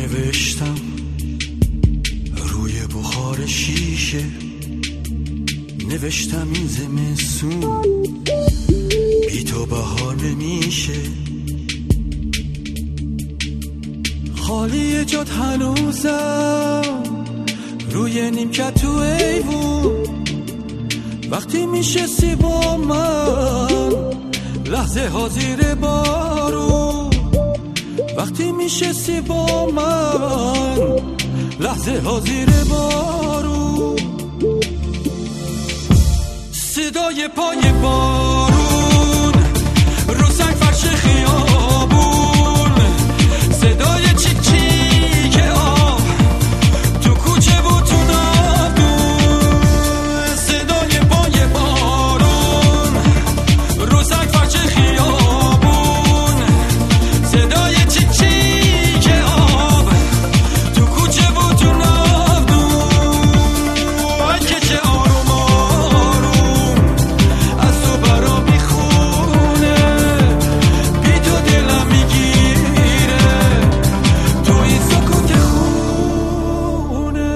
نوشتم روی بخار شیشه، نوشتم این زمستون بی تو بهار نمیشه. خالی جات هنوزم روی نیمکت تو ایوون، وقتی میشستی با من لحظه ها زیر بارون، وقتی میشستی با من لحظه ها زیر بارون. صدای پای بارون رو سنگ فرش خیابون، صدای چیک چیک آب تو کوچه و تو نادون، صدای پای بارون رو سنگ فرش خیابون، صدای چیک چیک آب تو کوچه و تو نادون. ای که چه آروم آروم از تو برا میخونه، بی تو دلم میگیره تو این سکوت خونه.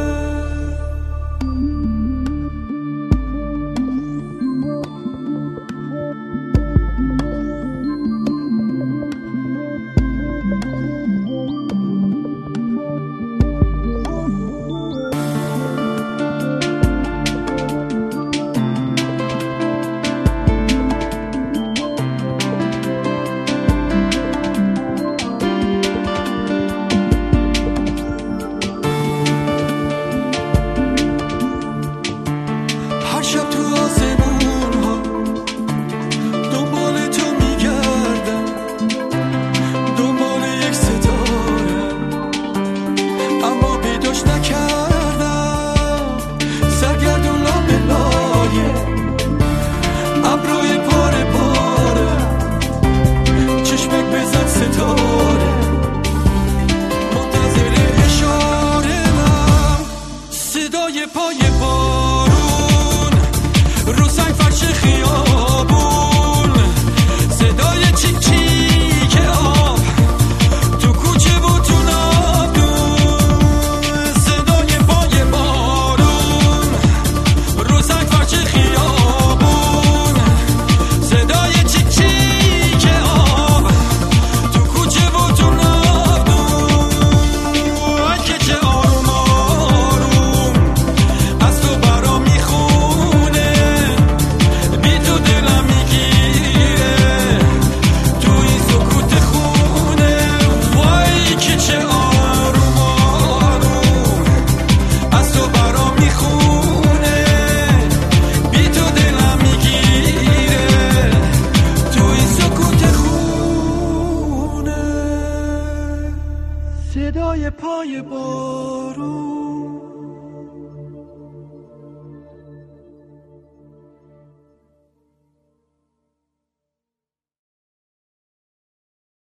هر شب تو آسمون ها دنبال تو میگردم، دنبال یک ستاره، اما پیداش نکردم. سرگردون لابه لایه ابروی پاره پاره، چشمک بزن ستاره، منتظر اشاره من. صدای پای بارون رو سنگ فرش خیابون، صدای چیک چیک آب تو کوچه و تو نادون، صدای پای بارون رو سنگ فرش خیابون، صدای چیک چیک آب تو کوچه و تو نادون. ای که چه آروم آروم از تو برا میخونه، بی تو دلم میگیره تو این سکوت خونه. وای که چه آروم آروم از تو برا میخونه، بی تو دلم میگیره تو این سکوت خونه. صدای پای